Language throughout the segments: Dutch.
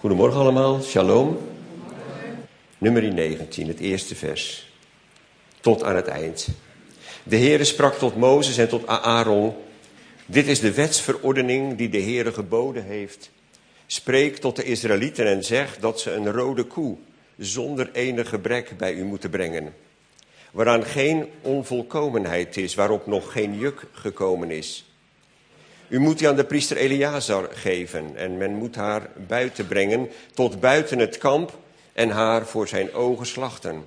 Goedemorgen allemaal, shalom. Nummer 19, het eerste vers. Tot aan het eind. De Heere sprak tot Mozes en tot Aaron. Dit is de wetsverordening die de Heere geboden heeft. Spreek tot de Israëlieten en zeg dat ze een rode koe zonder enig gebrek bij u moeten brengen. Waaraan geen onvolkomenheid is, waarop nog geen juk gekomen is. U moet die aan de priester Eleazar geven en men moet haar buiten brengen tot buiten het kamp en haar voor zijn ogen slachten.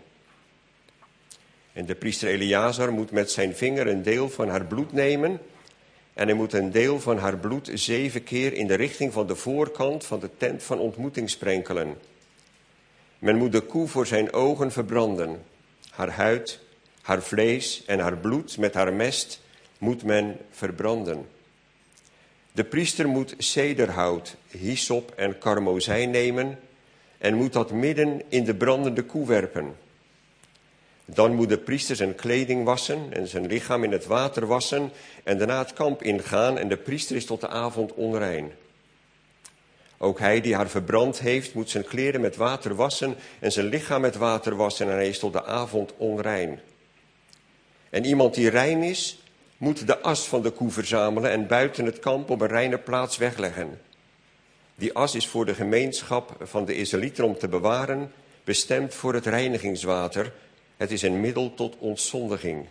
En de priester Eleazar moet met zijn vinger een deel van haar bloed nemen en hij moet een deel van haar bloed 7 keer in de richting van de voorkant van de tent van ontmoeting sprenkelen. Men moet de koe voor zijn ogen verbranden. Haar huid, haar vlees en haar bloed met haar mest moet men verbranden. De priester moet cederhout, hyssop en karmozijn nemen en moet dat midden in de brandende koe werpen. Dan moet de priester zijn kleding wassen en zijn lichaam in het water wassen en daarna het kamp ingaan en de priester is tot de avond onrein. Ook hij die haar verbrand heeft, moet zijn kleren met water wassen en zijn lichaam met water wassen en hij is tot de avond onrein. En iemand die rein is, moet de as van de koe verzamelen en buiten het kamp op een reine plaats wegleggen. Die as is voor de gemeenschap van de Israëlieten om te bewaren, bestemd voor het reinigingswater. Het is een middel tot ontzondiging.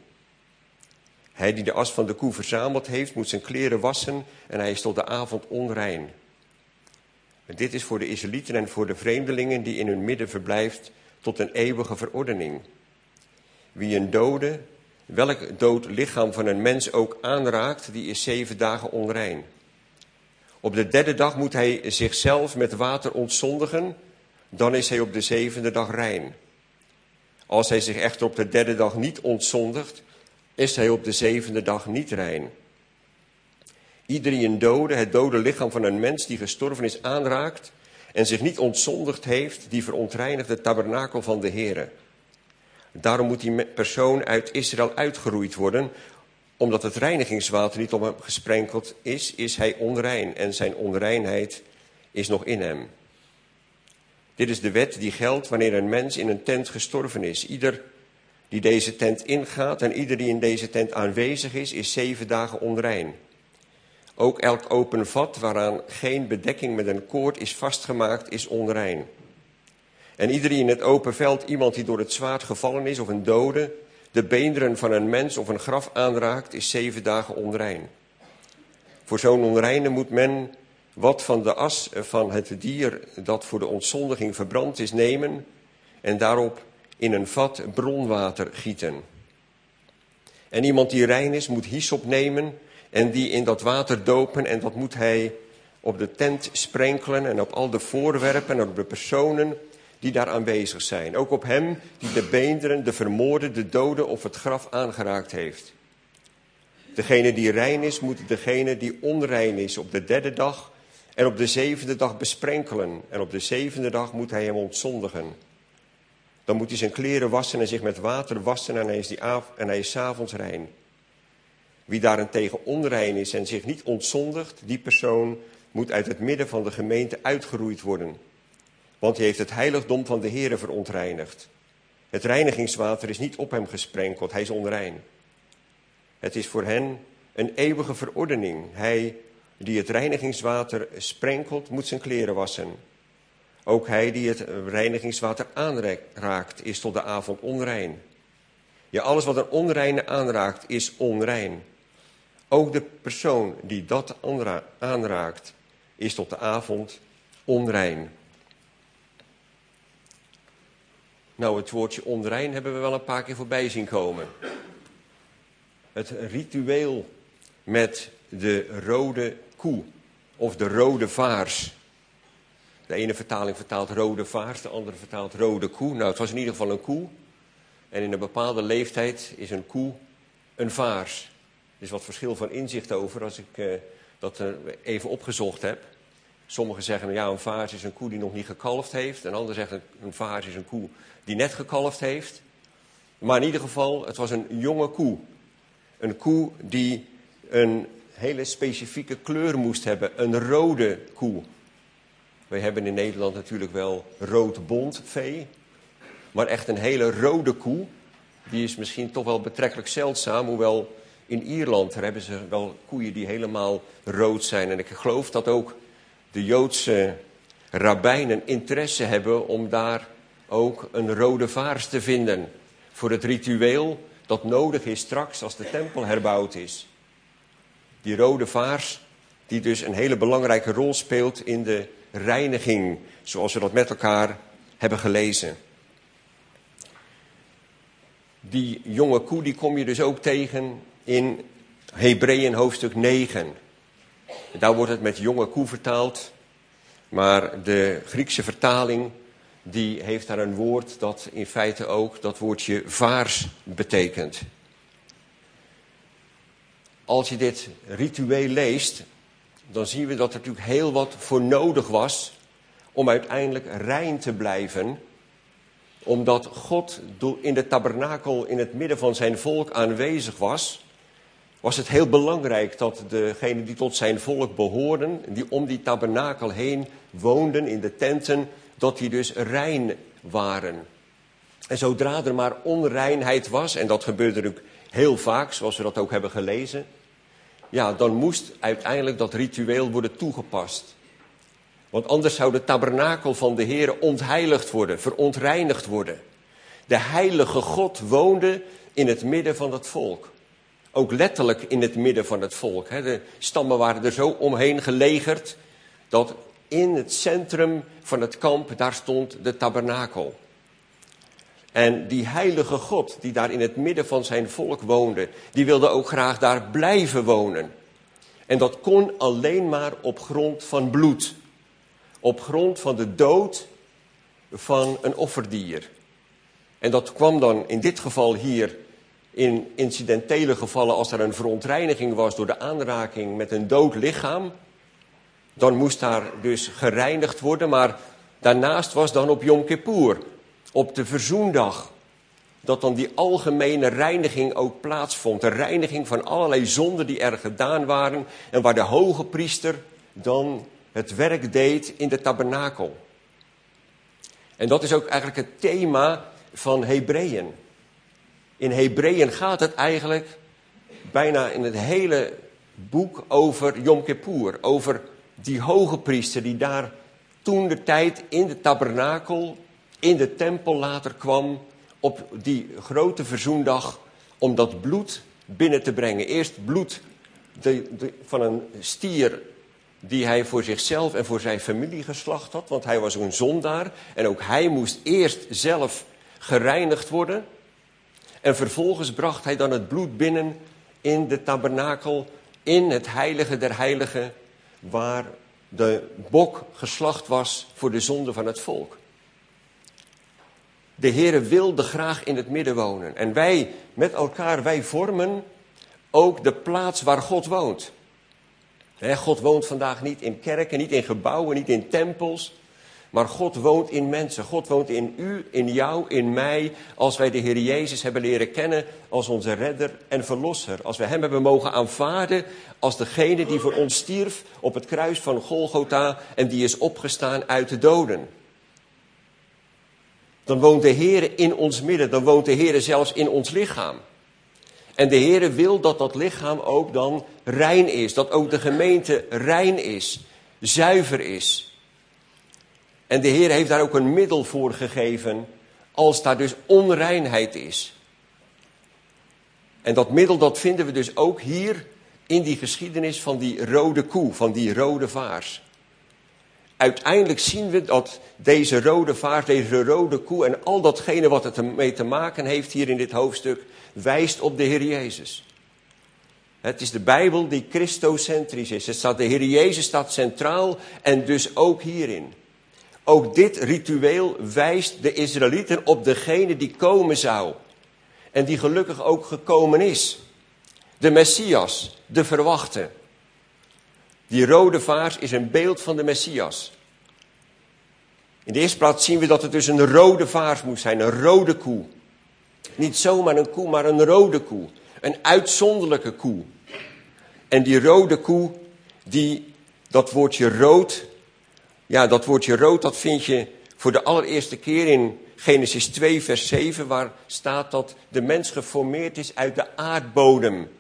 Hij die de as van de koe verzameld heeft, moet zijn kleren wassen en hij is tot de avond onrein. En dit is voor de Israëlieten en voor de vreemdelingen die in hun midden verblijft tot een eeuwige verordening. Wie een dode, welk dood lichaam van een mens ook aanraakt, die is 7 dagen onrein. Op de 3e dag moet hij zichzelf met water ontzondigen, dan is hij op de 7e dag rein. Als hij zich echter op de 3e dag niet ontzondigt, is hij op de 7e dag niet rein. Ieder die een dode, het dode lichaam van een mens die gestorven is aanraakt en zich niet ontzondigd heeft, die verontreinigt het tabernakel van de Heere. Daarom moet die persoon uit Israël uitgeroeid worden, omdat het reinigingswater niet op hem gesprenkeld is hij onrein en zijn onreinheid is nog in hem. Dit is de wet die geldt wanneer een mens in een tent gestorven is. Ieder die deze tent ingaat en ieder die in deze tent aanwezig is 7 dagen onrein. Ook elk open vat waaraan geen bedekking met een koord is vastgemaakt is onrein. En ieder die in het open veld iemand die door het zwaard gevallen is of een dode, de beenderen van een mens of een graf aanraakt, is 7 dagen onrein. Voor zo'n onreine moet men wat van de as van het dier dat voor de ontzondiging verbrand is nemen en daarop in een vat bronwater gieten. En iemand die rein is moet hyssop nemen en die in dat water dopen en dat moet hij op de tent sprenkelen en op al de voorwerpen en op de personen die daar aanwezig zijn. Ook op hem die de beenderen, de vermoorde, de dode of het graf aangeraakt heeft. Degene die rein is, moet degene die onrein is op de 3e dag en op de 7e dag besprenkelen. En op de 7e dag moet hij hem ontzondigen. Dan moet hij zijn kleren wassen en zich met water wassen en hij is 's avonds rein. Wie daarentegen onrein is en zich niet ontzondigt, die persoon moet uit het midden van de gemeente uitgeroeid worden. Want hij heeft het heiligdom van de Heere verontreinigd. Het reinigingswater is niet op hem gesprenkeld, hij is onrein. Het is voor hen een eeuwige verordening. Hij die het reinigingswater sprenkelt, moet zijn kleren wassen. Ook hij die het reinigingswater aanraakt, is tot de avond onrein. Ja, alles wat een onreine aanraakt, is onrein. Ook de persoon die dat aanraakt, is tot de avond onrein. Nou, het woordje onrein hebben we wel een paar keer voorbij zien komen. Het ritueel met de rode koe of de rode vaars. De ene vertaling vertaalt rode vaars, de andere vertaalt rode koe. Nou, het was in ieder geval een koe. En in een bepaalde leeftijd is een koe een vaars. Er is wat verschil van inzicht over als ik dat even opgezocht heb. Sommigen zeggen, ja, een vaars is een koe die nog niet gekalfd heeft. En anderen zeggen, een vaars is een koe die net gekalfd heeft. Maar in ieder geval, het was een jonge koe. Een koe die een hele specifieke kleur moest hebben. Een rode koe. Wij hebben in Nederland natuurlijk wel rood bontvee. Maar echt een hele rode koe, die is misschien toch wel betrekkelijk zeldzaam. Hoewel in Ierland, daar hebben ze wel koeien die helemaal rood zijn. En ik geloof dat ook de Joodse rabbijnen interesse hebben om daar ook een rode vaars te vinden. Voor het ritueel dat nodig is straks als de tempel herbouwd is. Die rode vaars die dus een hele belangrijke rol speelt in de reiniging. Zoals we dat met elkaar hebben gelezen. Die jonge koe die kom je dus ook tegen in Hebreeën hoofdstuk 9. Daar wordt het met jonge koe vertaald. Maar de Griekse vertaling die heeft daar een woord dat in feite ook dat woordje vaars betekent. Als je dit ritueel leest, dan zien we dat er natuurlijk heel wat voor nodig was om uiteindelijk rein te blijven. Omdat God in de tabernakel in het midden van zijn volk aanwezig was, was het heel belangrijk dat degenen die tot zijn volk behoorden, die om die tabernakel heen woonden in de tenten, dat die dus rein waren. En zodra er maar onreinheid was, en dat gebeurde natuurlijk heel vaak, zoals we dat ook hebben gelezen, ja, dan moest uiteindelijk dat ritueel worden toegepast. Want anders zou de tabernakel van de Heere ontheiligd worden, verontreinigd worden. De heilige God woonde in het midden van het volk. Ook letterlijk in het midden van het volk. De stammen waren er zo omheen gelegerd dat in het centrum van het kamp, daar stond de tabernakel. En die heilige God die daar in het midden van zijn volk woonde, die wilde ook graag daar blijven wonen. En dat kon alleen maar op grond van bloed. Op grond van de dood van een offerdier. En dat kwam dan in dit geval hier in incidentele gevallen, als er een verontreiniging was door de aanraking met een dood lichaam. Dan moest daar dus gereinigd worden, maar daarnaast was dan op Yom Kippur, op de verzoendag, dat dan die algemene reiniging ook plaatsvond. De reiniging van allerlei zonden die er gedaan waren en waar de hoge priester dan het werk deed in de tabernakel. En dat is ook eigenlijk het thema van Hebreeën. In Hebreeën gaat het eigenlijk bijna in het hele boek over Yom Kippur. Over die hoge priester die daar toen de tijd in de tabernakel, in de tempel later kwam, op die grote verzoendag, om dat bloed binnen te brengen. Eerst bloed van een stier die hij voor zichzelf en voor zijn familie geslacht had, want hij was een zondaar. En ook hij moest eerst zelf gereinigd worden. En vervolgens bracht hij dan het bloed binnen in de tabernakel, in het heilige der heiligen, waar de bok geslacht was voor de zonde van het volk. De Heere wilde graag in het midden wonen. En wij met elkaar, wij vormen ook de plaats waar God woont. God woont vandaag niet in kerken, niet in gebouwen, niet in tempels. Maar God woont in mensen. God woont in u, in jou, in mij. Als wij de Heer Jezus hebben leren kennen als onze redder en verlosser. Als wij hem hebben mogen aanvaarden als degene die voor ons stierf op het kruis van Golgotha en die is opgestaan uit de doden. Dan woont de Heer in ons midden. Dan woont de Heer zelfs in ons lichaam. En de Heer wil dat dat lichaam ook dan rein is. Dat ook de gemeente rein is. Zuiver is. En de Heer heeft daar ook een middel voor gegeven als daar dus onreinheid is. En dat middel dat vinden we dus ook hier in die geschiedenis van die rode koe, van die rode vaars. Uiteindelijk zien we dat deze rode vaars, deze rode koe en al datgene wat het ermee te maken heeft hier in dit hoofdstuk, wijst op de Heer Jezus. Het is de Bijbel die christocentrisch is. De Heer Jezus staat centraal en dus ook hierin. Ook dit ritueel wijst de Israëlieten op degene die komen zou. En die gelukkig ook gekomen is. De Messias, de verwachte. Die rode vaars is een beeld van de Messias. In de eerste plaats zien we dat het dus een rode vaars moet zijn, een rode koe. Niet zomaar een koe, maar een rode koe. Een uitzonderlijke koe. En die rode koe, dat woordje rood, Ja, dat woordje rood, dat vind je voor de allereerste keer in Genesis 2, vers 7, waar staat dat de mens geformeerd is uit de aardbodem.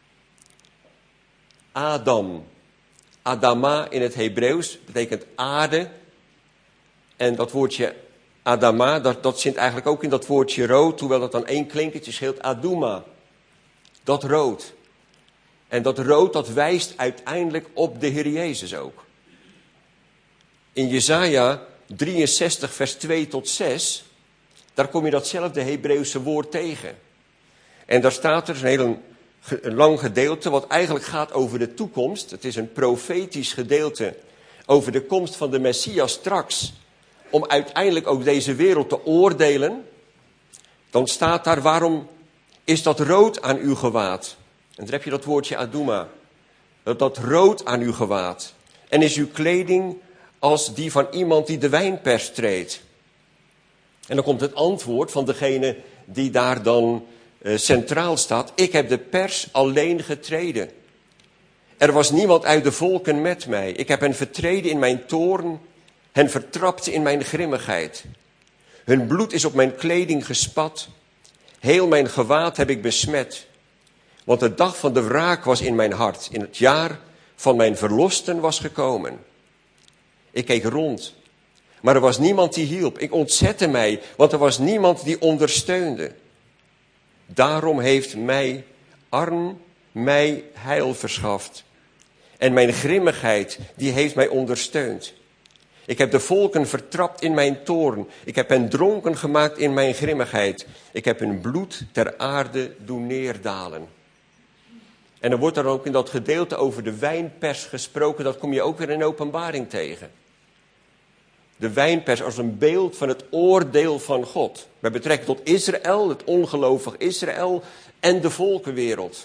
Adam. Adama in het Hebreeuws betekent aarde. En dat woordje Adama, dat zit eigenlijk ook in dat woordje rood, hoewel dat dan één klinkertje scheelt, Aduma. Dat rood. En dat rood, dat wijst uiteindelijk op de Heer Jezus ook. In Jesaja 63, vers 2 tot 6, daar kom je datzelfde Hebreeuwse woord tegen. En daar staat er een heel lang gedeelte, wat eigenlijk gaat over de toekomst. Het is een profetisch gedeelte over de komst van de Messias straks, om uiteindelijk ook deze wereld te oordelen. Dan staat daar, waarom is dat rood aan uw gewaad? En dan heb je dat woordje Aduma. Dat rood aan uw gewaad. En is uw kleding als die van iemand die de wijnpers treedt? En dan komt het antwoord van degene die daar dan centraal staat. Ik heb de pers alleen getreden. Er was niemand uit de volken met mij. Ik heb hen vertreden in mijn toorn, hen vertrapt in mijn grimmigheid. Hun bloed is op mijn kleding gespat. Heel mijn gewaad heb ik besmet. Want de dag van de wraak was in mijn hart. In het jaar van mijn verlosten was gekomen. Ik keek rond, maar er was niemand die hielp. Ik ontzette mij, want er was niemand die ondersteunde. Daarom heeft mijn arm mij heil verschaft. En mijn grimmigheid, die heeft mij ondersteund. Ik heb de volken vertrapt in mijn toorn. Ik heb hen dronken gemaakt in mijn grimmigheid. Ik heb hun bloed ter aarde doen neerdalen. En dan wordt er ook in dat gedeelte over de wijnpers gesproken. Dat kom je ook weer in Openbaring tegen. De wijnpers als een beeld van het oordeel van God. Met betrekking tot Israël, het ongelovig Israël en de volkenwereld.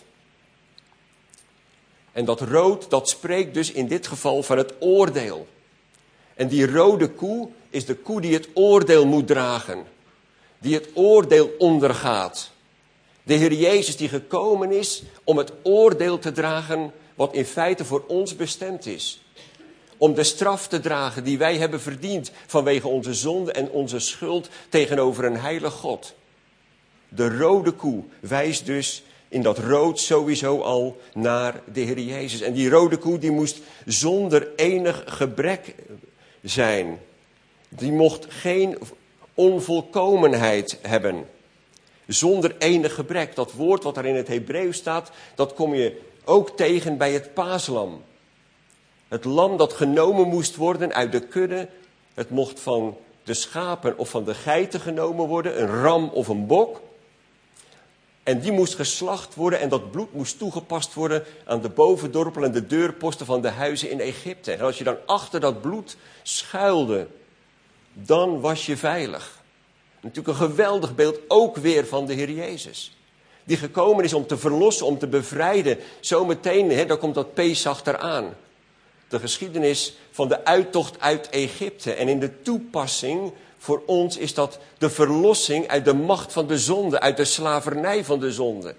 En dat rood, dat spreekt dus in dit geval van het oordeel. En die rode koe is de koe die het oordeel moet dragen. Die het oordeel ondergaat. De Heer Jezus die gekomen is om het oordeel te dragen wat in feite voor ons bestemd is. Om de straf te dragen die wij hebben verdiend vanwege onze zonde en onze schuld tegenover een heilig God. De rode koe wijst dus in dat rood sowieso al naar de Heer Jezus. En die rode koe die moest zonder enig gebrek zijn. Die mocht geen onvolkomenheid hebben. Zonder enig gebrek. Dat woord wat daar in het Hebreeuws staat, dat kom je ook tegen bij het paaslam. Het lam dat genomen moest worden uit de kudde. Het mocht van de schapen of van de geiten genomen worden. Een ram of een bok. En die moest geslacht worden en dat bloed moest toegepast worden aan de bovendorpel en de deurposten van de huizen in Egypte. En als je dan achter dat bloed schuilde, dan was je veilig. Natuurlijk een geweldig beeld ook weer van de Heer Jezus. Die gekomen is om te verlossen, om te bevrijden. Zometeen, daar komt dat Pesach eraan. De geschiedenis van de uittocht uit Egypte. En in de toepassing voor ons is dat de verlossing uit de macht van de zonde, uit de slavernij van de zonde.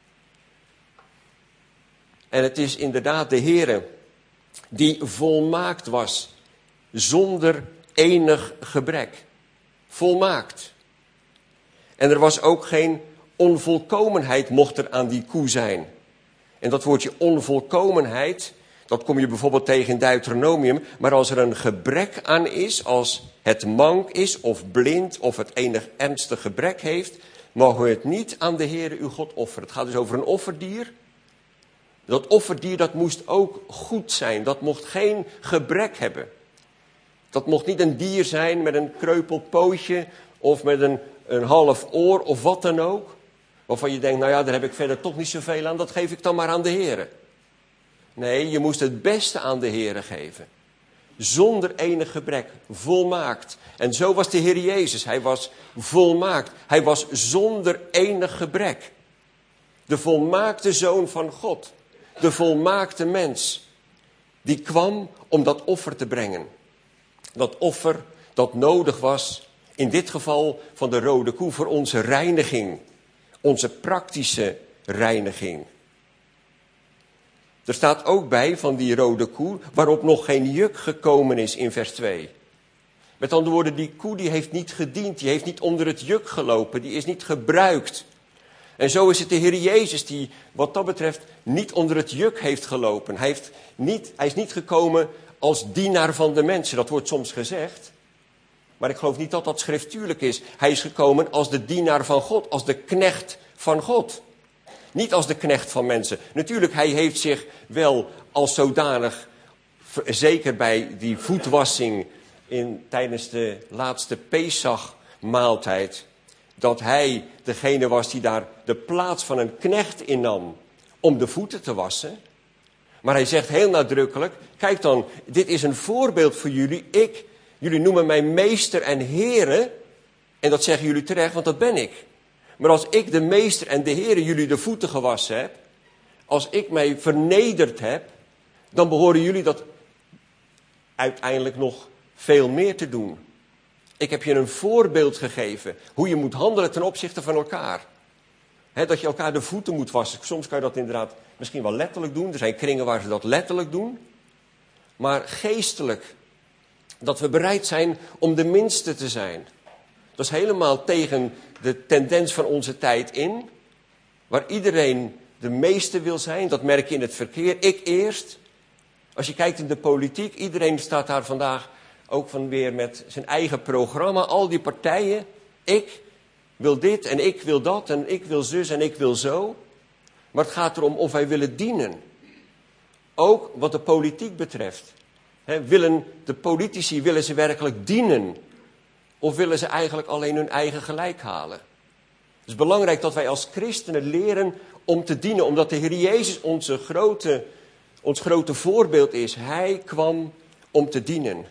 En het is inderdaad de Heere die volmaakt was, zonder enig gebrek. Volmaakt. En er was ook geen onvolkomenheid mocht er aan die koe zijn. En dat woordje onvolkomenheid, dat kom je bijvoorbeeld tegen in Deuteronomium. Maar als er een gebrek aan is, als het mank is of blind of het enig ernstig gebrek heeft, mogen we het niet aan de Heere uw God offeren. Het gaat dus over een offerdier. Dat offerdier dat moest ook goed zijn. Dat mocht geen gebrek hebben. Dat mocht niet een dier zijn met een kreupel pootje of met een half oor of wat dan ook. Waarvan je denkt, nou ja, daar heb ik verder toch niet zoveel aan. Dat geef ik dan maar aan de Heere. Nee, je moest het beste aan de Heere geven. Zonder enig gebrek, volmaakt. En zo was de Heer Jezus. Hij was volmaakt. Hij was zonder enig gebrek. De volmaakte Zoon van God. De volmaakte mens. Die kwam om dat offer te brengen. Dat offer dat nodig was, in dit geval van de rode koe, voor onze reiniging. Onze praktische reiniging. Er staat ook bij van die rode koe, waarop nog geen juk gekomen is in vers 2. Met andere woorden, die koe die heeft niet gediend, die heeft niet onder het juk gelopen, die is niet gebruikt. En zo is het de Heer Jezus die wat dat betreft niet onder het juk heeft gelopen. Hij is niet gekomen als dienaar van de mensen, dat wordt soms gezegd. Maar ik geloof niet dat dat schriftuurlijk is. Hij is gekomen als de dienaar van God, als de knecht van God. Niet als de knecht van mensen. Natuurlijk, hij heeft zich wel als zodanig, zeker bij die voetwassing tijdens de laatste Pesach-maaltijd, dat hij degene was die daar de plaats van een knecht innam om de voeten te wassen. Maar hij zegt heel nadrukkelijk, kijk dan, dit is een voorbeeld voor jullie. Jullie noemen mij meester en heren. En dat zeggen jullie terecht, want dat ben ik. Maar als ik de meester en de heren jullie de voeten gewassen heb, als ik mij vernederd heb, dan behoren jullie dat uiteindelijk nog veel meer te doen. Ik heb je een voorbeeld gegeven hoe je moet handelen ten opzichte van elkaar. Dat je elkaar de voeten moet wassen. Soms kan je dat inderdaad misschien wel letterlijk doen. Er zijn kringen waar ze dat letterlijk doen. Maar geestelijk, dat we bereid zijn om de minste te zijn. Dat is helemaal tegen de tendens van onze tijd in. Waar iedereen de meeste wil zijn. Dat merk je in het verkeer. Ik eerst. Als je kijkt in de politiek. Iedereen staat daar vandaag ook van weer met zijn eigen programma. Al die partijen. Ik wil dit en ik wil dat en ik wil zus en ik wil zo. Maar het gaat erom of wij willen dienen. Ook wat de politiek betreft. Willen de politici werkelijk dienen? Of willen ze eigenlijk alleen hun eigen gelijk halen? Het is belangrijk dat wij als christenen leren om te dienen. Omdat de Heer Jezus ons grote voorbeeld is. Hij kwam om te dienen.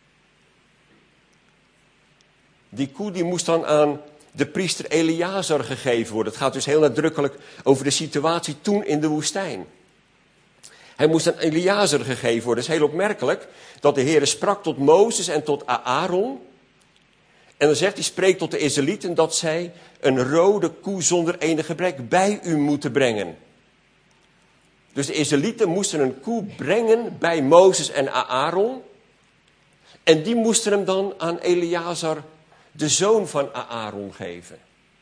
Die koe die moest dan aan de priester Eleazar gegeven worden. Het gaat dus heel nadrukkelijk over de situatie toen in de woestijn. Hij moest aan Eleazar gegeven worden. Het is heel opmerkelijk dat de Heer sprak tot Mozes en tot Aaron. En dan zegt hij, spreek tot de Israëlieten dat zij een rode koe zonder enig gebrek bij u moeten brengen. Dus de Israëlieten moesten een koe brengen bij Mozes en Aaron. En die moesten hem dan aan Eleazar, de zoon van Aaron, geven.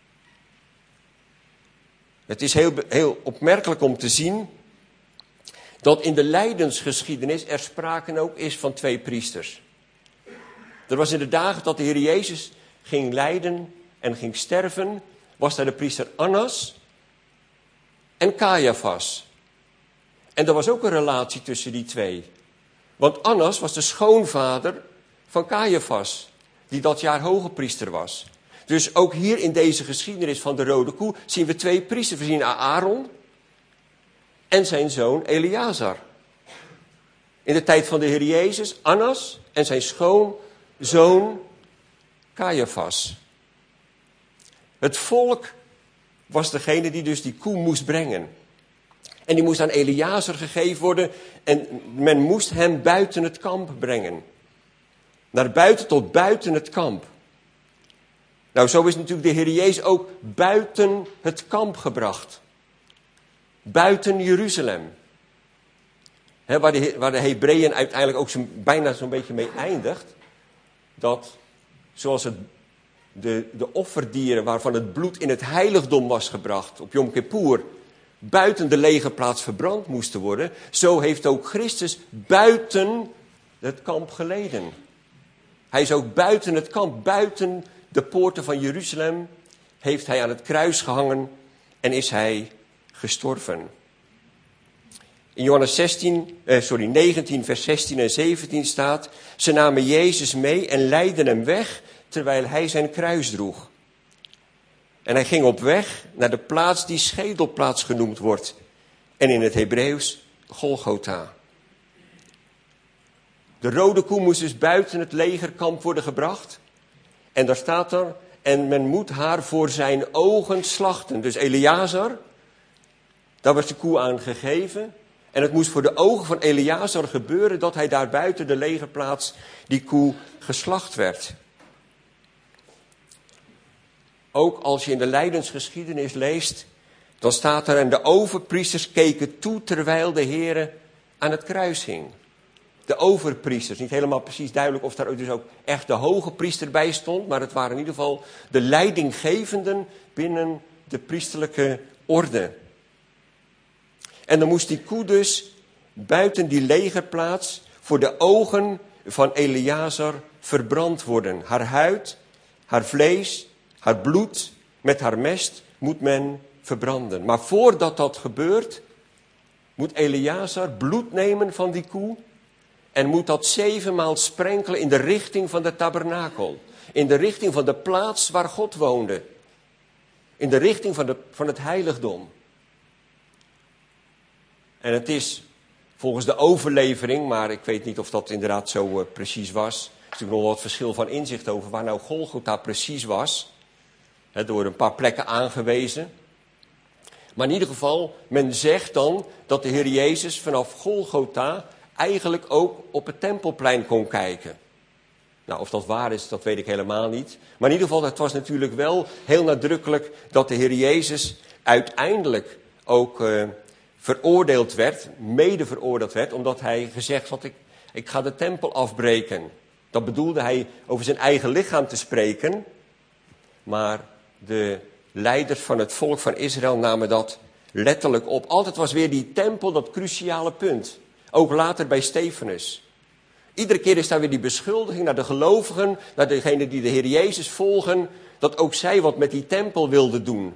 Het is heel opmerkelijk om te zien dat in de lijdensgeschiedenis er sprake ook is van 2 priesters. Er was in de dagen dat de Heer Jezus ging lijden en ging sterven, was daar de priester Annas en Caiaphas. En er was ook een relatie tussen die 2. Want Annas was de schoonvader van Caiaphas, die dat jaar hoge priester was. Dus ook hier in deze geschiedenis van de rode koe zien we 2 priesters. We zien Aaron en zijn zoon Eleazar. In de tijd van de Heer Jezus, Annas en zijn schoonzoon Caiaphas. Het volk was degene die dus die koe moest brengen. En die moest aan Eleazar gegeven worden en men moest hem buiten het kamp brengen. Naar buiten tot buiten het kamp. Nou, zo is natuurlijk de Heer Jezus ook buiten het kamp gebracht. Buiten Jeruzalem. Waar de Hebreeën uiteindelijk ook bijna zo'n beetje mee eindigt. Dat zoals de offerdieren waarvan het bloed in het heiligdom was gebracht op Yom Kippur, buiten de legerplaats verbrand moesten worden. Zo heeft ook Christus buiten het kamp geleden. Hij is ook buiten het kamp, buiten de poorten van Jeruzalem, heeft hij aan het kruis gehangen en is hij gestorven. In Johannes 19, vers 16 en 17 staat, ze namen Jezus mee en leidden hem weg, terwijl hij zijn kruis droeg. En hij ging op weg naar de plaats die schedelplaats genoemd wordt. En in het Hebreeuws Golgotha. De rode koe moest dus buiten het legerkamp worden gebracht. En daar staat er, en men moet haar voor zijn ogen slachten. Dus Eleazar, daar was de koe aan gegeven. En het moest voor de ogen van Eleazar gebeuren dat hij daar buiten de legerplaats die koe geslacht werd. Ook als je in de lijdensgeschiedenis leest, Dan staat er, en de overpriesters keken toe terwijl de Heere aan het kruis hing. De overpriesters, niet helemaal precies duidelijk of daar dus ook echt de hoge priester bij stond, maar het waren in ieder geval de leidinggevenden binnen de priesterlijke orde. En dan moest die koe dus buiten die legerplaats voor de ogen van Eleazar verbrand worden. Haar huid, haar vlees, haar bloed met haar mest moet men verbranden. Maar voordat dat gebeurt, moet Eleazar bloed nemen van die koe en moet dat 7 maal sprenkelen in de richting van de tabernakel. In de richting van de plaats waar God woonde. In de richting van het heiligdom. En het is volgens de overlevering, maar ik weet niet of dat inderdaad zo precies was. Er is natuurlijk nog wat verschil van inzicht over waar nou Golgotha precies was. Door een paar plekken aangewezen. Maar in ieder geval, men zegt dan dat de Heer Jezus vanaf Golgotha eigenlijk ook op het Tempelplein kon kijken. Nou, of dat waar is, dat weet ik helemaal niet. Maar in ieder geval, het was natuurlijk wel heel nadrukkelijk dat de Heer Jezus uiteindelijk ook veroordeeld werd, mede veroordeeld werd, omdat hij gezegd had, ik ga de tempel afbreken. Dat bedoelde hij over zijn eigen lichaam te spreken, maar de leiders van het volk van Israël namen dat letterlijk op. Altijd was weer die tempel dat cruciale punt. Ook later bij Stefanus. Iedere keer is daar weer die beschuldiging naar de gelovigen, naar degenen die de Heer Jezus volgen, dat ook zij wat met die tempel wilden doen.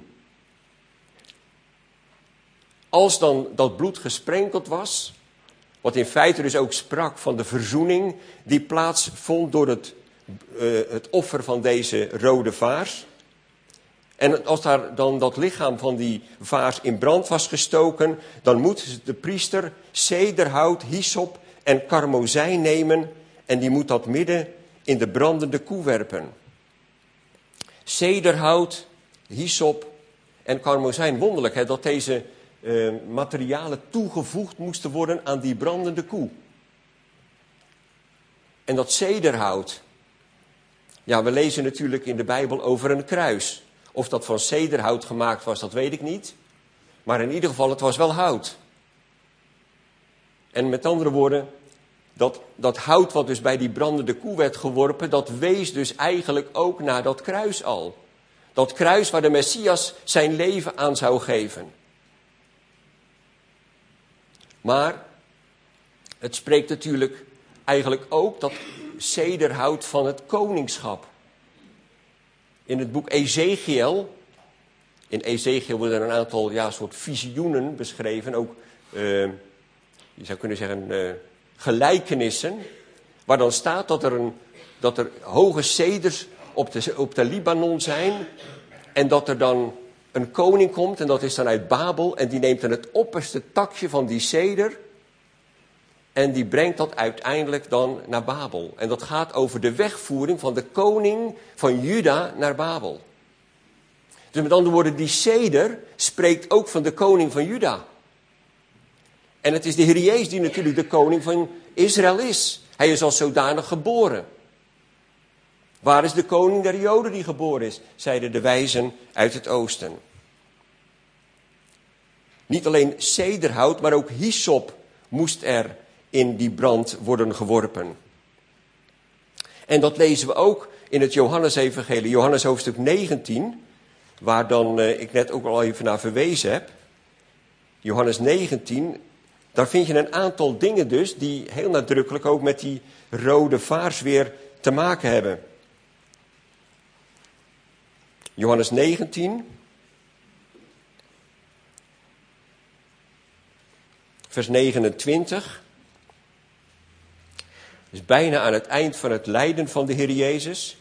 Als dan dat bloed gesprenkeld was, wat in feite dus ook sprak van de verzoening die plaatsvond door het offer van deze rode vaars. En als daar dan dat lichaam van die vaars in brand was gestoken, dan moet de priester cederhout, hyssop en karmozijn nemen en die moet dat midden in de brandende koe werpen. Cederhout, hyssop en karmozijn, wonderlijk hè, dat deze materialen toegevoegd moesten worden aan die brandende koe. En dat cederhout, ja, we lezen natuurlijk in de Bijbel over een kruis. Of dat van cederhout gemaakt was, dat weet ik niet. Maar in ieder geval, het was wel hout. En met andere woorden, dat hout wat dus bij die brandende koe werd geworpen, dat wees dus eigenlijk ook naar dat kruis al. Dat kruis waar de Messias zijn leven aan zou geven. Maar het spreekt natuurlijk eigenlijk ook dat cederhout van het koningschap. In het boek Ezechiel, in Ezechiel worden er een aantal soort visioenen beschreven, ook je zou kunnen zeggen gelijkenissen, waar dan staat dat er hoge ceders op de Libanon zijn en dat er dan een koning komt en dat is dan uit Babel en die neemt dan het opperste takje van die ceder en die brengt dat uiteindelijk dan naar Babel. En dat gaat over de wegvoering van de koning van Juda naar Babel. Dus met andere woorden, die ceder spreekt ook van de koning van Juda. En het is de Heer Jezus die natuurlijk de koning van Israël is. Hij is als zodanig geboren. Waar is de koning der Joden die geboren is? Zeiden de wijzen uit het oosten. Niet alleen cederhout, maar ook hyssop moest er in die brand worden geworpen. En dat lezen we ook in het Johannesevangelie, Johannes hoofdstuk 19, waar dan ik net ook al even naar verwezen heb. Johannes 19, daar vind je een aantal dingen dus die heel nadrukkelijk ook met die rode vaars weer te maken hebben. Johannes 19, vers 29. Dus bijna aan het eind van het lijden van de Heer Jezus.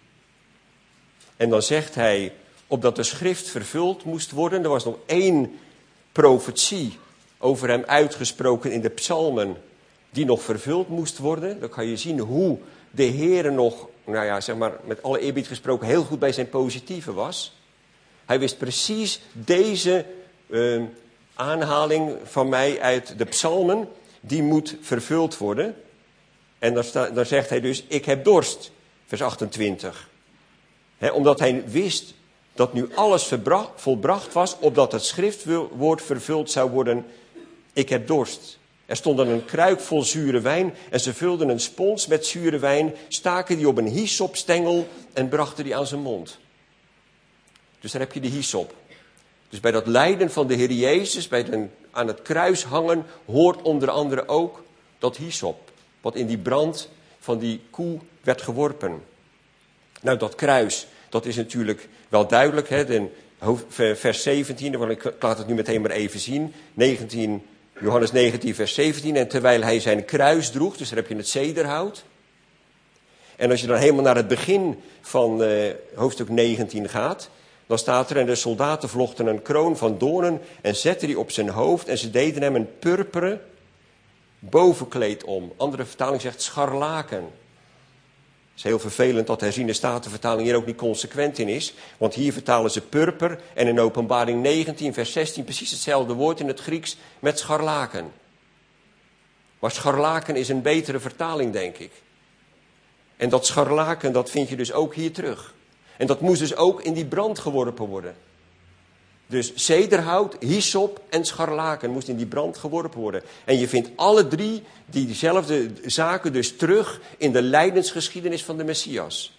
En dan zegt hij, opdat de schrift vervuld moest worden. Er was nog 1 profetie over hem uitgesproken in de psalmen, die nog vervuld moest worden. Dan kan je zien hoe de Heer nog, zeg maar met alle eerbied gesproken, heel goed bij zijn positieve was. Hij wist precies deze aanhaling van mij uit de psalmen, die moet vervuld worden. En dan zegt hij dus, ik heb dorst, vers 28. Omdat hij wist dat nu alles volbracht was, opdat het schriftwoord vervuld zou worden: ik heb dorst. Er stond dan een kruik vol zure wijn en ze vulden een spons met zure wijn, staken die op een hyssopstengel en brachten die aan zijn mond. Dus daar heb je de hyssop. Dus bij dat lijden van de Heer Jezus, aan het kruis hangen, hoort onder andere ook dat hyssop, wat in die brand van die koe werd geworpen. Nou, dat kruis, dat is natuurlijk wel duidelijk, hè? Vers 17, want ik laat het nu meteen maar even zien. Johannes 19, vers 17. En terwijl hij zijn kruis droeg, dus daar heb je het cederhout. En als je dan helemaal naar het begin van hoofdstuk 19 gaat, dan staat er: en de soldaten vlochten een kroon van doornen en zetten die op zijn hoofd. En ze deden hem een purperen bovenkleed om. Andere vertaling zegt scharlaken. Het is heel vervelend dat de herziene statenvertaling hier ook niet consequent in is. Want hier vertalen ze purper en in Openbaring 19 vers 16 precies hetzelfde woord in het Grieks met scharlaken. Maar scharlaken is een betere vertaling, denk ik. En dat scharlaken, dat vind je dus ook hier terug. En dat moest dus ook in die brand geworpen worden. Dus cederhout, hyssop en scharlaken moest in die brand geworpen worden. En je vindt alle drie diezelfde zaken dus terug in de lijdensgeschiedenis van de Messias.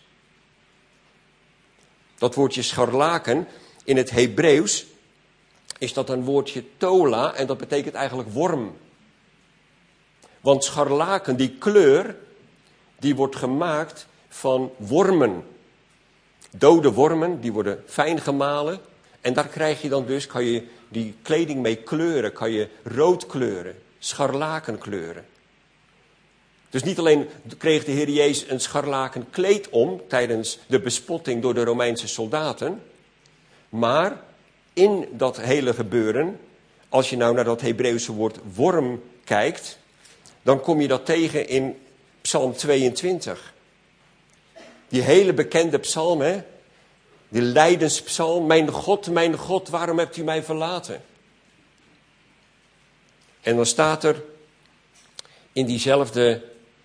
Dat woordje scharlaken in het Hebreeuws is dat een woordje tola en dat betekent eigenlijk worm. Want scharlaken, die kleur, die wordt gemaakt van wormen. Dode wormen, die worden fijn gemalen. En daar krijg je dan dus, kan je die kleding mee kleuren, kan je rood kleuren, scharlaken kleuren. Dus niet alleen kreeg de Heer Jezus een scharlaken kleed om tijdens de bespotting door de Romeinse soldaten, maar in dat hele gebeuren, als je nou naar dat Hebreeuwse woord worm kijkt, dan kom je dat tegen in Psalm 22. Die hele bekende psalm, hè? Die lijdenspsalm: mijn God, waarom hebt u mij verlaten? En dan staat er in diezelfde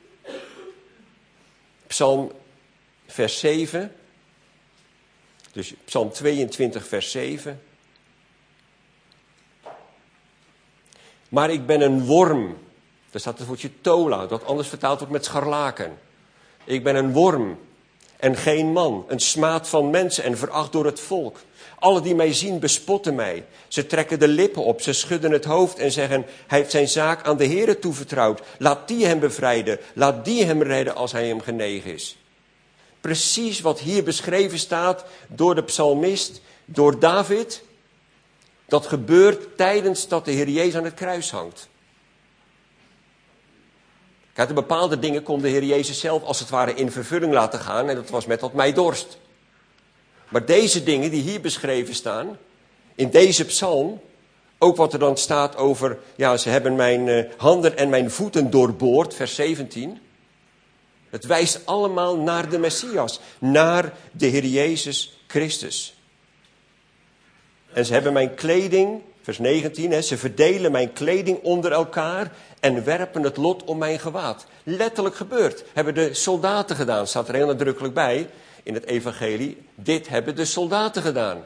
psalm vers 7, dus psalm 22 vers 7. Maar ik ben een worm. Daar staat het woordje tola, dat anders vertaald wordt met scharlaken. Ik ben een worm en geen man, een smaad van mensen en veracht door het volk. Alle die mij zien bespotten mij. Ze trekken de lippen op, ze schudden het hoofd en zeggen: hij heeft zijn zaak aan de Heere toevertrouwd. Laat die hem bevrijden, laat die hem redden als hij hem genegen is. Precies wat hier beschreven staat door de psalmist, door David. Dat gebeurt tijdens dat de Heer Jezus aan het kruis hangt. Kijk, de bepaalde dingen kon de Heer Jezus zelf als het ware in vervulling laten gaan. En dat was met dat mij dorst. Maar deze dingen die hier beschreven staan, in deze psalm, ook wat er dan staat over, ja, ze hebben mijn handen en mijn voeten doorboord, vers 17. Het wijst allemaal naar de Messias, naar de Heer Jezus Christus. En ze hebben mijn kleding, vers 19, ze verdelen mijn kleding onder elkaar en werpen het lot om mijn gewaad. Letterlijk gebeurd. Hebben de soldaten gedaan. Staat er heel nadrukkelijk bij in het evangelie. Dit hebben de soldaten gedaan.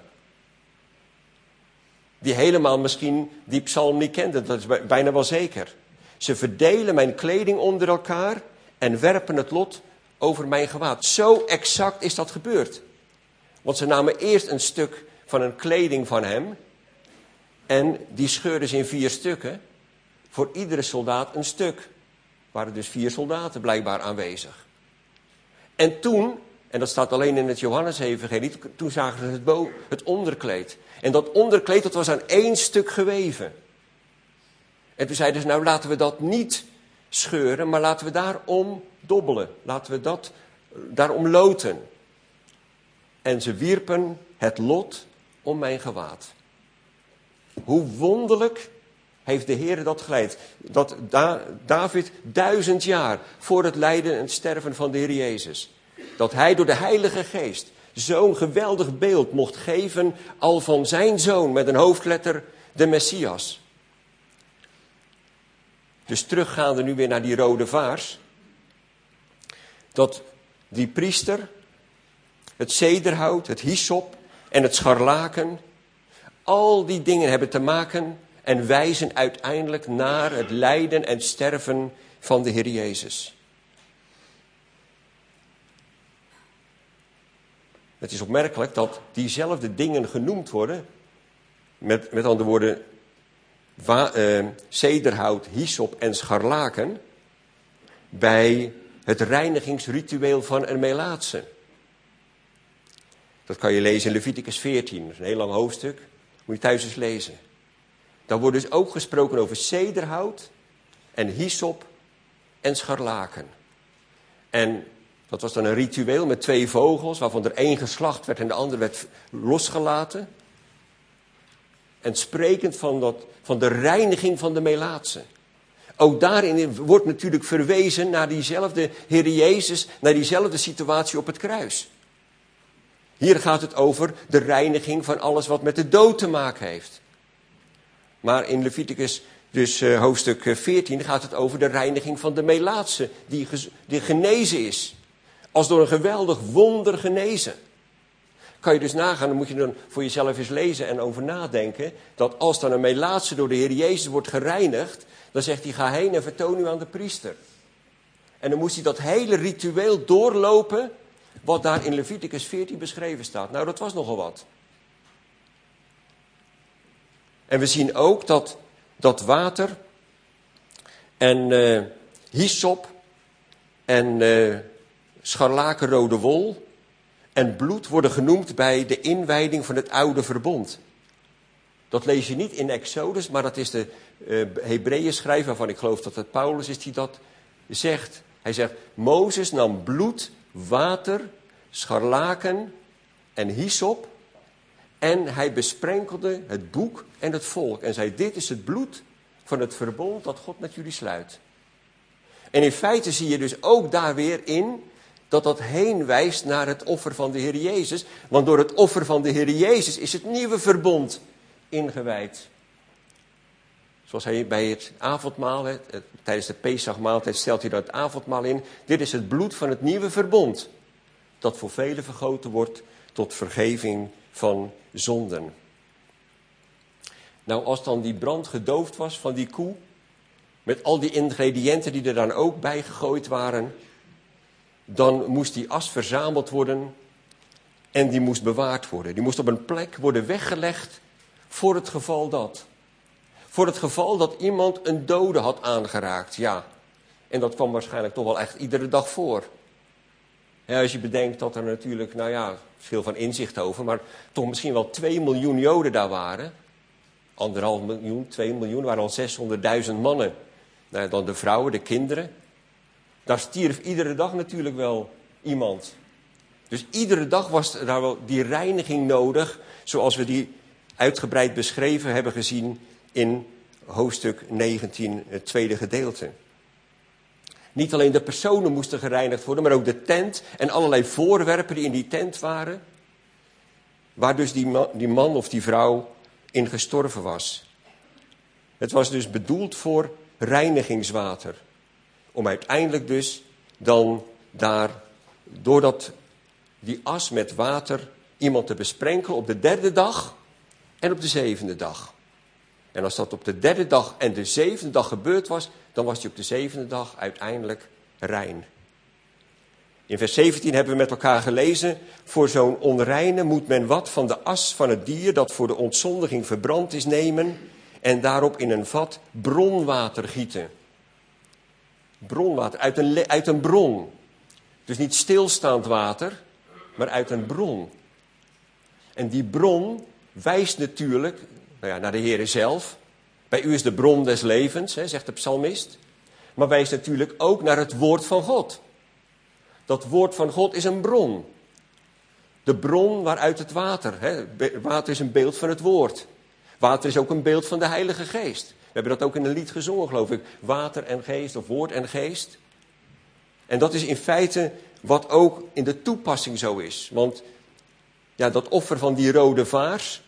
Die helemaal misschien die psalm niet kenden. Dat is bijna wel zeker. Ze verdelen mijn kleding onder elkaar en werpen het lot over mijn gewaad. Zo exact is dat gebeurd. Want ze namen eerst een stuk van een kleding van hem en die scheurden ze in 4 stukken. Voor iedere soldaat een stuk. Er waren dus 4 soldaten blijkbaar aanwezig. En toen, en dat staat alleen in het Johannes-evangelie, toen zagen ze het onderkleed. En dat onderkleed, dat was aan 1 stuk geweven. En toen zeiden ze, nou laten we dat niet scheuren, maar laten we daarom dobbelen. Laten we dat daarom loten. En ze wierpen het lot om mijn gewaad. Hoe wonderlijk heeft de Heer dat geleid. Dat David 1000 jaar voor het lijden en sterven van de Heer Jezus, dat hij door de Heilige Geest zo'n geweldig beeld mocht geven al van zijn zoon met een hoofdletter, de Messias. Dus teruggaande nu weer naar die rode vaars. Dat die priester het cederhout, het hyssop en het scharlaken. Al die dingen hebben te maken en wijzen uiteindelijk naar het lijden en sterven van de Heer Jezus. Het is opmerkelijk dat diezelfde dingen genoemd worden, met andere woorden, cederhout, hyssop en scharlaken, bij het reinigingsritueel van een melaatse. Dat kan je lezen in Leviticus 14, dat is een heel lang hoofdstuk, moet je thuis eens lezen. Daar wordt dus ook gesproken over cederhout en hyssop en scharlaken. En dat was dan een ritueel met 2 vogels, waarvan er 1 geslacht werd en de ander werd losgelaten. En sprekend van de reiniging van de melaatse. Ook daarin wordt natuurlijk verwezen naar diezelfde Heer Jezus, naar diezelfde situatie op het kruis. Hier gaat het over de reiniging van alles wat met de dood te maken heeft. Maar in Leviticus, dus hoofdstuk 14, gaat het over de reiniging van de melaatse, die genezen is. Als door een geweldig wonder genezen. Kan je dus nagaan, dan moet je dan voor jezelf eens lezen en over nadenken, dat als dan een melaatse door de Heer Jezus wordt gereinigd, dan zegt hij, ga heen en vertoon u aan de priester. En dan moest hij dat hele ritueel doorlopen, wat daar in Leviticus 14 beschreven staat. Nou, dat was nogal wat. En we zien ook dat water en hyssop en scharlakenrode wol en bloed worden genoemd bij de inwijding van het oude verbond. Dat lees je niet in Exodus, maar dat is de Hebreeën schrijver, waarvan ik geloof dat het Paulus is die dat zegt. Hij zegt, Mozes nam bloed, water, scharlaken en hyssop en hij besprenkelde het boek en het volk. En zei, dit is het bloed van het verbond dat God met jullie sluit. En in feite zie je dus ook daar weer in dat heen wijst naar het offer van de Heer Jezus. Want door het offer van de Heer Jezus is het nieuwe verbond ingewijd. Zoals hij bij het avondmaal, tijdens de Pesachmaaltijd stelt hij dat het avondmaal in. Dit is het bloed van het nieuwe verbond. Dat voor velen vergoten wordt tot vergeving van zonden. Nou, als dan die brand gedoofd was van die koe, met al die ingrediënten die er dan ook bij gegooid waren, dan moest die as verzameld worden en die moest bewaard worden. Die moest op een plek worden weggelegd voor het geval dat. Voor het geval dat iemand een dode had aangeraakt, ja. En dat kwam waarschijnlijk toch wel echt iedere dag voor. Ja, als je bedenkt dat er natuurlijk, veel van inzicht over, maar toch misschien wel 2 miljoen Joden daar waren. 1,5 miljoen, 2 miljoen, waren al 600.000 mannen. Nou, dan de vrouwen, de kinderen. Daar stierf iedere dag natuurlijk wel iemand. Dus iedere dag was daar wel die reiniging nodig, zoals we die uitgebreid beschreven hebben gezien in hoofdstuk 19, het tweede gedeelte. Niet alleen de personen moesten gereinigd worden, maar ook de tent en allerlei voorwerpen die in die tent waren, waar dus die man of die vrouw in gestorven was. Het was dus bedoeld voor reinigingswater. Om uiteindelijk dus dan daar, doordat die as met water, iemand te besprenkelen op de 3e dag en op de 7e dag. En als dat op de 3e dag en de 7e dag gebeurd was, dan was hij op de 7e dag uiteindelijk rein. In vers 17 hebben we met elkaar gelezen, voor zo'n onreine moet men wat van de as van het dier dat voor de ontzondiging verbrand is nemen en daarop in een vat bronwater gieten. Bronwater, uit een bron. Dus niet stilstaand water, maar uit een bron. En die bron wijst natuurlijk naar de Heere zelf. Bij u is de bron des levens, zegt de psalmist. Maar wijst natuurlijk ook naar het woord van God. Dat woord van God is een bron. De bron waaruit het water. Water is een beeld van het woord. Water is ook een beeld van de Heilige Geest. We hebben dat ook in een lied gezongen, geloof ik. Water en geest, of woord en geest. En dat is in feite wat ook in de toepassing zo is. Want dat offer van die rode vaars,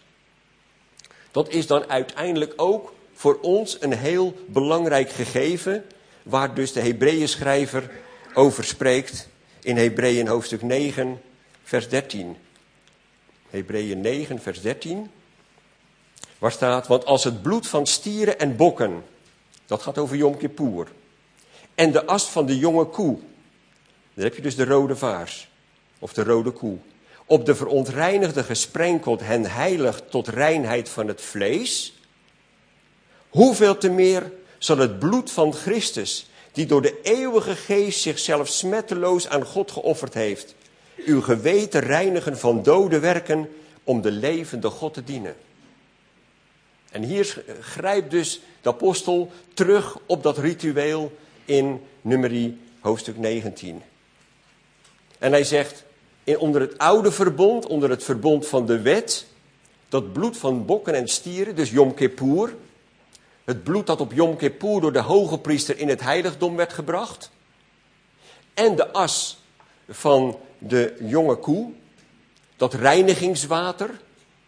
dat is dan uiteindelijk ook voor ons een heel belangrijk gegeven, waar dus de Hebreeën schrijver over spreekt in Hebreeën hoofdstuk 9, vers 13. Hebreeën 9, vers 13. Waar staat, want als het bloed van stieren en bokken, dat gaat over Yom Kippur, en de as van de jonge koe, dan heb je dus de rode vaars, of de rode koe, op de verontreinigde gesprenkeld hen heiligt tot reinheid van het vlees, hoeveel te meer zal het bloed van Christus, die door de eeuwige geest zichzelf smetteloos aan God geofferd heeft, uw geweten reinigen van dode werken om de levende God te dienen. En hier grijpt dus de apostel terug op dat ritueel in Numeri hoofdstuk 19. En hij zegt, onder het oude verbond, onder het verbond van de wet, dat bloed van bokken en stieren, dus Yom Kippur, het bloed dat op Yom Kippur door de hoge priester in het heiligdom werd gebracht, en de as van de jonge koe, dat reinigingswater,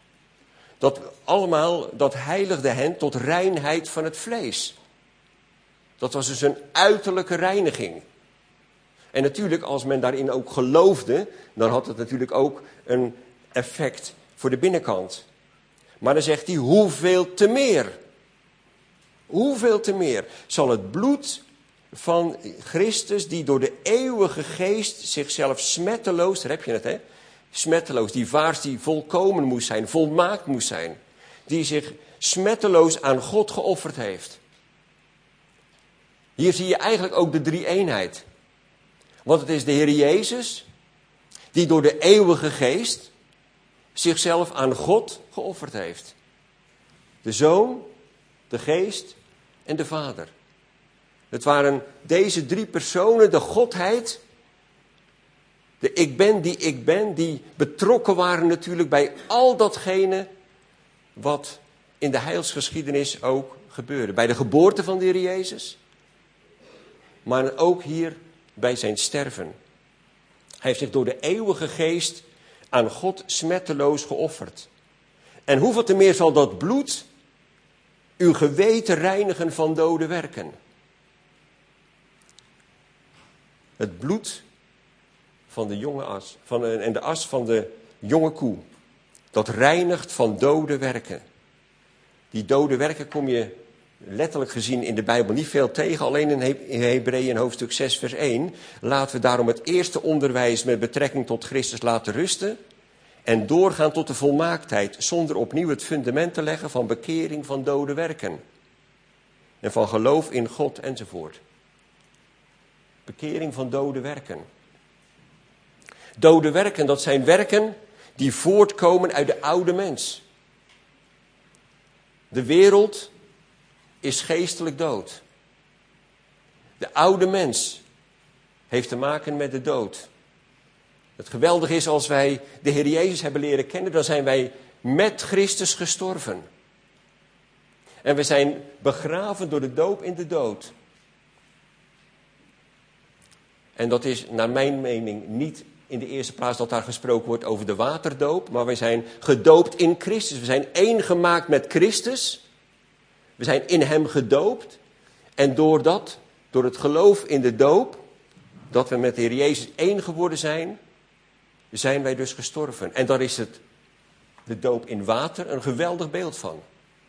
dat heiligde hen tot reinheid van het vlees. Dat was dus een uiterlijke reiniging. En natuurlijk, als men daarin ook geloofde, dan had het natuurlijk ook een effect voor de binnenkant. Maar dan zegt hij, hoeveel te meer zal het bloed van Christus, die door de eeuwige geest zichzelf smetteloos, daar heb je het hè, smetteloos, die vaars die volkomen moest zijn, volmaakt moest zijn, die zich smetteloos aan God geofferd heeft. Hier zie je eigenlijk ook de drie-eenheid. Want het is de Heer Jezus die door de eeuwige geest zichzelf aan God geofferd heeft. De Zoon, de Geest en de Vader. Het waren deze drie personen, de Godheid, de ik ben die ik ben, die betrokken waren natuurlijk bij al datgene wat in de heilsgeschiedenis ook gebeurde. Bij de geboorte van de Heer Jezus, maar ook hier bij zijn sterven. Hij heeft zich door de eeuwige geest aan God smetteloos geofferd. En hoeveel te meer zal dat bloed uw geweten reinigen van dode werken. Het bloed van de jonge as en de as van de jonge koe, dat reinigt van dode werken. Die dode werken kom je letterlijk gezien in de Bijbel niet veel tegen. Alleen in Hebreeën hoofdstuk 6 vers 1. Laten we daarom het eerste onderwijs met betrekking tot Christus laten rusten. En doorgaan tot de volmaaktheid. Zonder opnieuw het fundament te leggen van bekering van dode werken. En van geloof in God enzovoort. Bekering van dode werken. Dode werken, dat zijn werken die voortkomen uit de oude mens. De wereld is geestelijk dood. De oude mens heeft te maken met de dood. Het geweldige is, als wij de Heer Jezus hebben leren kennen, dan zijn wij met Christus gestorven. En we zijn begraven door de doop in de dood. En dat is naar mijn mening niet in de eerste plaats dat daar gesproken wordt over de waterdoop, maar wij zijn gedoopt in Christus. We zijn één gemaakt met Christus. We zijn in hem gedoopt. En door het geloof in de doop, dat we met de Heer Jezus één geworden zijn, zijn wij dus gestorven. En daar is de doop in water een geweldig beeld van.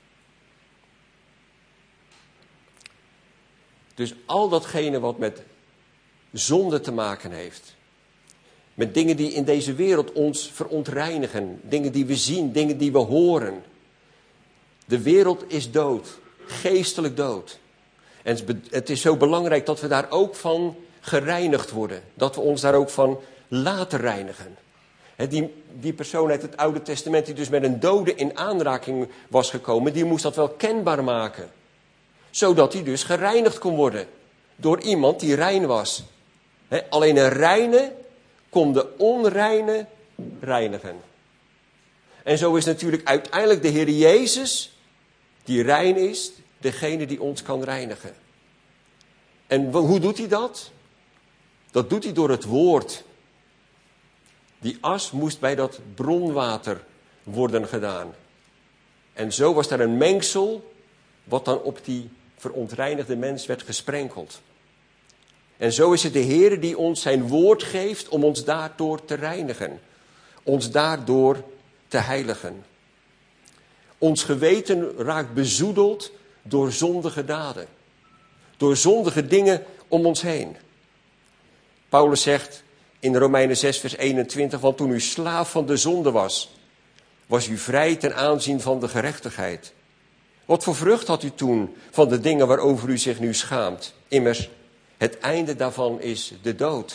Dus al datgene wat met zonde te maken heeft, met dingen die in deze wereld ons verontreinigen, dingen die we zien, dingen die we horen. De wereld is dood, geestelijk dood. En het is zo belangrijk dat we daar ook van gereinigd worden. Dat we ons daar ook van laten reinigen. Die persoon uit het Oude Testament die dus met een dode in aanraking was gekomen, die moest dat wel kenbaar maken. Zodat hij dus gereinigd kon worden door iemand die rein was. Alleen een reine kon de onreine reinigen. En zo is natuurlijk uiteindelijk de Heer Jezus, die rein is, degene die ons kan reinigen. En hoe doet hij dat? Dat doet hij door het woord. Die as moest bij dat bronwater worden gedaan. En zo was daar een mengsel wat dan op die verontreinigde mens werd gesprenkeld. En zo is het de Heer die ons zijn woord geeft om ons daardoor te reinigen. Ons daardoor te heiligen. Ons geweten raakt bezoedeld door zondige daden. Door zondige dingen om ons heen. Paulus zegt in Romeinen 6 vers 21, want toen u slaaf van de zonde was u vrij ten aanzien van de gerechtigheid. Wat voor vrucht had u toen van de dingen waarover u zich nu schaamt? Immers, het einde daarvan is de dood.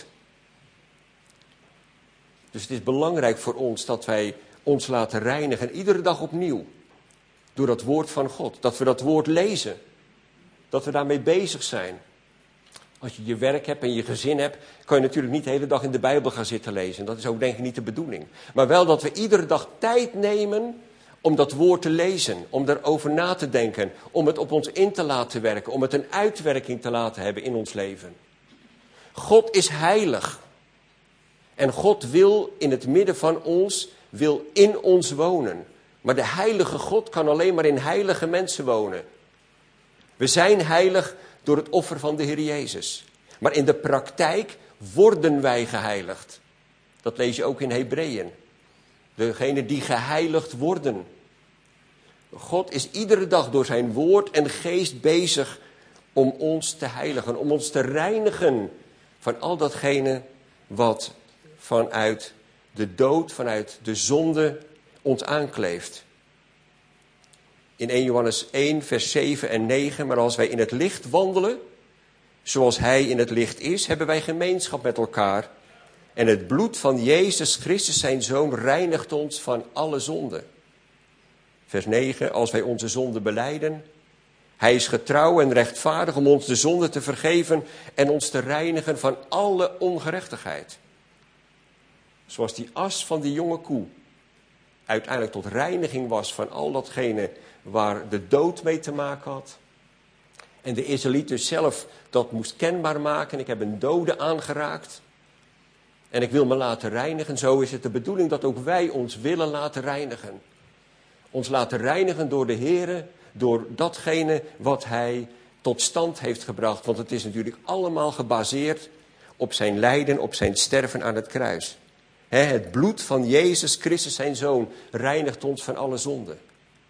Dus het is belangrijk voor ons dat wij ons laten reinigen, iedere dag opnieuw, door dat woord van God. Dat we dat woord lezen, dat we daarmee bezig zijn. Als je je werk hebt en je gezin hebt, kan je natuurlijk niet de hele dag in de Bijbel gaan zitten lezen. Dat is ook denk ik niet de bedoeling. Maar wel dat we iedere dag tijd nemen om dat woord te lezen, om daarover na te denken, om het op ons in te laten werken, om het een uitwerking te laten hebben in ons leven. God is heilig. En God wil in het midden van ons, wil in ons wonen. Maar de heilige God kan alleen maar in heilige mensen wonen. We zijn heilig door het offer van de Heer Jezus. Maar in de praktijk worden wij geheiligd. Dat lees je ook in Hebreeën. Degene die geheiligd worden. God is iedere dag door zijn woord en geest bezig om ons te heiligen. Om ons te reinigen van al datgene wat vanuit de dood, vanuit de zonde ons aankleeft. In 1 Johannes 1 vers 7 en 9, maar als wij in het licht wandelen, zoals hij in het licht is, hebben wij gemeenschap met elkaar. En het bloed van Jezus Christus, zijn Zoon, reinigt ons van alle zonde. Vers 9, als wij onze zonde belijden, hij is getrouw en rechtvaardig om ons de zonde te vergeven en ons te reinigen van alle ongerechtigheid. Zoals die as van die jonge koe uiteindelijk tot reiniging was van al datgene waar de dood mee te maken had. En de Israëliet dus zelf dat moest kenbaar maken. Ik heb een dode aangeraakt. En ik wil me laten reinigen. Zo is het de bedoeling dat ook wij ons willen laten reinigen. Ons laten reinigen door de Heere, door datgene wat hij tot stand heeft gebracht. Want het is natuurlijk allemaal gebaseerd op zijn lijden, op zijn sterven aan het kruis. Het bloed van Jezus Christus, zijn Zoon, reinigt ons van alle zonde.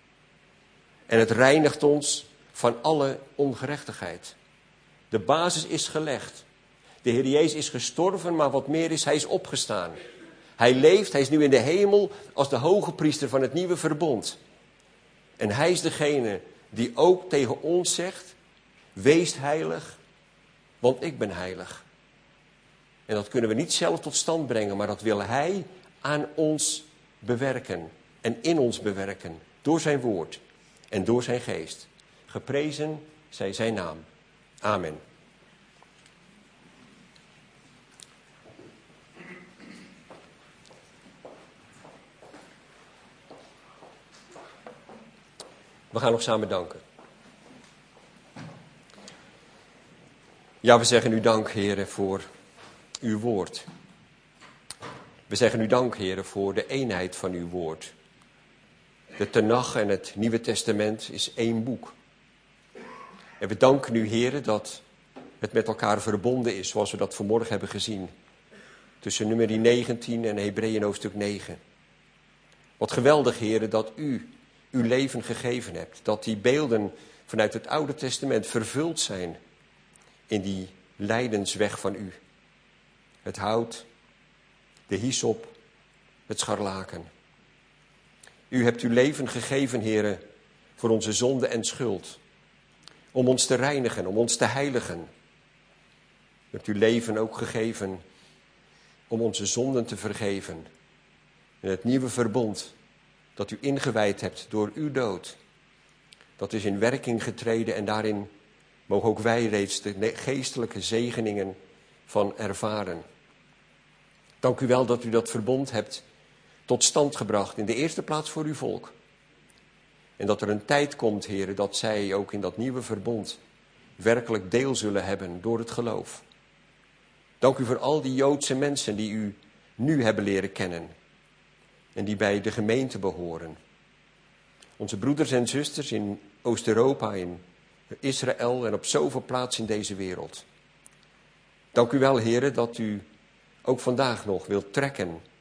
En het reinigt ons van alle ongerechtigheid. De basis is gelegd. De Heer Jezus is gestorven, maar wat meer is, hij is opgestaan. Hij leeft, hij is nu in de hemel als de hoge priester van het nieuwe verbond. En hij is degene die ook tegen ons zegt, wees heilig, want ik ben heilig. En dat kunnen we niet zelf tot stand brengen, maar dat wil hij aan ons bewerken en in ons bewerken. Door zijn woord en door zijn geest. Geprezen zij zijn naam. Amen. We gaan nog samen danken. Ja, we zeggen u dank, Heere, voor uw woord. We zeggen u dank, Heere, voor de eenheid van uw woord. De Tenach en het Nieuwe Testament is één boek. En we danken u, Heere, dat het met elkaar verbonden is, zoals we dat vanmorgen hebben gezien. Tussen Numeri 19 en Hebreeën hoofdstuk 9. Wat geweldig, Heere, dat u uw leven gegeven hebt. Dat die beelden vanuit het Oude Testament vervuld zijn in die lijdensweg van u. Het hout, de hyssop, het scharlaken. U hebt uw leven gegeven, Heere, voor onze zonde en schuld. Om ons te reinigen, om ons te heiligen. U hebt uw leven ook gegeven om onze zonden te vergeven. En het nieuwe verbond dat u ingewijd hebt door uw dood, dat is in werking getreden en daarin mogen ook wij reeds de geestelijke zegeningen van ervaren. Dank u wel dat u dat verbond hebt tot stand gebracht, in de eerste plaats voor uw volk. En dat er een tijd komt, Heere, dat zij ook in dat nieuwe verbond werkelijk deel zullen hebben door het geloof. Dank u voor al die Joodse mensen die u nu hebben leren kennen en die bij de gemeente behoren. Onze broeders en zusters in Oost-Europa, in Israël en op zoveel plaatsen in deze wereld. Dank u wel, Heere, dat u ook vandaag nog wilt trekken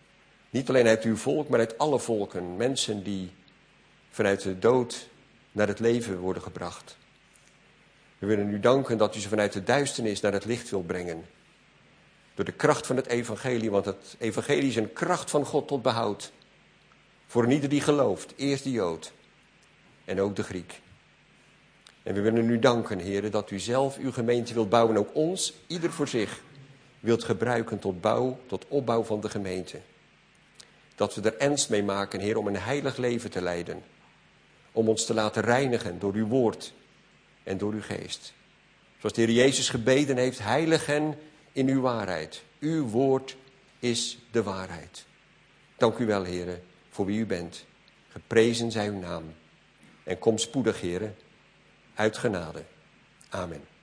Niet alleen uit uw volk, maar uit alle volken. Mensen die vanuit de dood naar het leven worden gebracht. We willen u danken dat u ze vanuit de duisternis naar het licht wilt brengen. Door de kracht van het evangelie, want het evangelie is een kracht van God tot behoud. Voor een ieder die gelooft, eerst de Jood en ook de Griek. En we willen u danken, heren, dat u zelf uw gemeente wilt bouwen. En ook ons, ieder voor zich, wilt gebruiken tot opbouw van de gemeente. Dat we er ernst mee maken, Heer, om een heilig leven te leiden. Om ons te laten reinigen door uw woord en door uw geest. Zoals de Heer Jezus gebeden heeft, heiligen in uw waarheid. Uw woord is de waarheid. Dank u wel, Heer, voor wie u bent. Geprezen zij uw naam. En kom spoedig, Heer, uit genade. Amen.